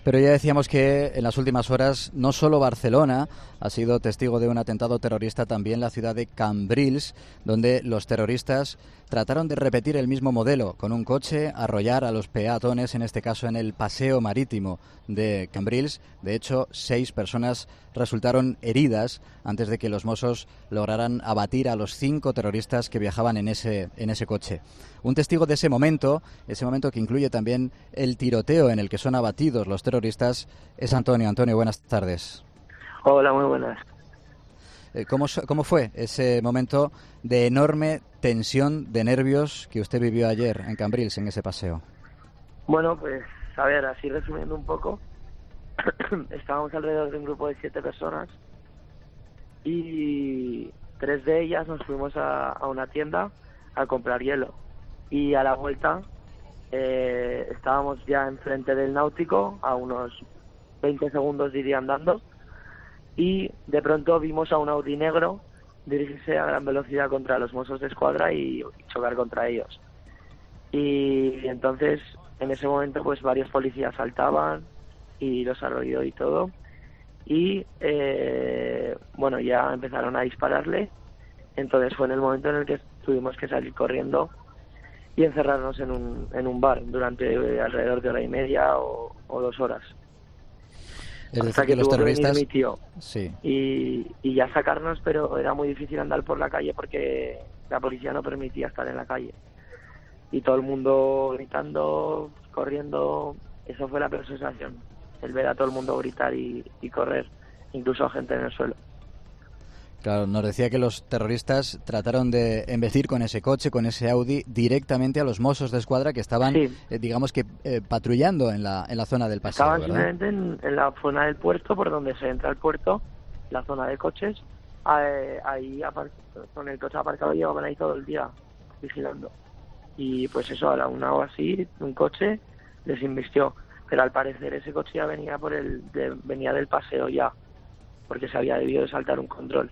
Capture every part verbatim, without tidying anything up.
Pero ya decíamos que en las últimas horas no solo Barcelona ha sido testigo de un atentado terrorista, también la ciudad de Cambrils, donde los terroristas trataron de repetir el mismo modelo, con un coche arrollar a los peatones, en este caso en el paseo marítimo de Cambrils. De hecho, seis personas resultaron heridas antes de que los Mossos lograran abatir a los cinco terroristas que viajaban en ese, en ese coche. Un testigo de ese momento, ese momento que incluye también el tiroteo en el que son abatidos los terroristas, es Antonio. Antonio, buenas tardes. Hola, muy buenas. ¿Cómo, ¿Cómo fue ese momento de enorme tensión, de nervios que usted vivió ayer en Cambrils, en ese paseo? Bueno, pues, a ver, así resumiendo un poco, estábamos alrededor de un grupo de siete personas y tres de ellas nos fuimos a, a una tienda a comprar hielo. Y a la vuelta eh, estábamos ya enfrente del Náutico, a unos veinte segundos diría andando, y de pronto vimos a un Audi negro dirigirse a gran velocidad contra los Mossos de Escuadra y, y chocar contra ellos. Y, y entonces, en ese momento, pues varios policías saltaban y los arrolló y todo. Y, eh, bueno, ya empezaron a dispararle. Entonces fue en el momento en el que tuvimos que salir corriendo y encerrarnos en un, en un bar durante eh, alrededor de hora y media o, o dos horas. Es decir, hasta que, que los tuvo terroristas... que venir mi tío sí. y, y ya sacarnos, pero era muy difícil andar por la calle porque la policía no permitía estar en la calle. Y todo el mundo gritando, corriendo, eso fue la peor sensación, el ver a todo el mundo gritar y, y correr, incluso a gente en el suelo. Claro, nos decía que los terroristas trataron de embestir con ese coche, con ese Audi, directamente a los Mossos de Escuadra que estaban, sí. eh, digamos que, eh, patrullando en la en la zona del paseo, Estaban ¿verdad? simplemente en, en la zona del puerto, por donde se entra el puerto, la zona de coches, eh, ahí apar- con el coche aparcado llevaban ahí todo el día vigilando. Y pues eso, a la una o así, un coche les invistió. Pero al parecer ese coche ya venía, por el de, venía del paseo ya, porque se había debido de saltar un control.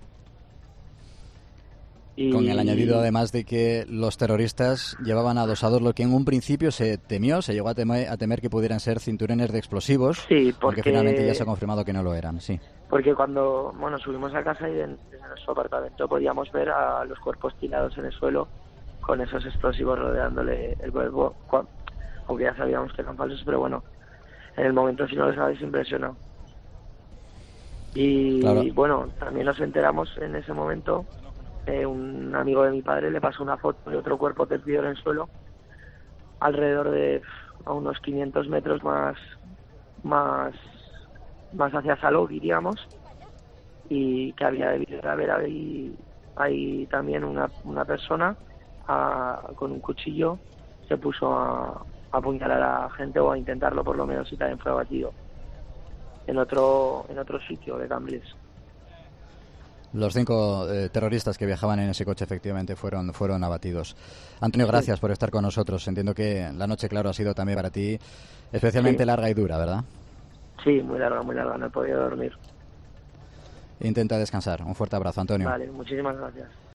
Y... Con el añadido además de que los terroristas llevaban adosados lo que en un principio se temió, se llegó a temer, a temer que pudieran ser cinturones de explosivos, sí, porque... aunque finalmente ya se ha confirmado que no lo eran, sí. Porque cuando bueno subimos a casa y en, en nuestro apartamento podíamos ver a los cuerpos tirados en el suelo con esos explosivos rodeándole el cuerpo, aunque ya sabíamos que eran falsos, pero bueno, en el momento sí nos habéis impresionado. Y claro. Bueno, también nos enteramos en ese momento. Eh, un amigo de mi padre le pasó una foto de otro cuerpo tendido en el suelo alrededor de a unos quinientos metros más más más hacia Salou, diríamos, y que había debido de haber ahí, ahí también una, una persona a, con un cuchillo se puso a, a apuñalar a la gente, o a intentarlo por lo menos, y también fue abatido en otro en otro sitio de Cambrils. Los cinco eh, terroristas que viajaban en ese coche efectivamente fueron fueron abatidos. Antonio, gracias sí. por estar con nosotros. Entiendo que la noche, claro, ha sido también para ti especialmente sí. larga y dura, ¿verdad? Sí, muy larga, muy larga. No he podido dormir. Intenta descansar. Un fuerte abrazo, Antonio. Vale, muchísimas gracias.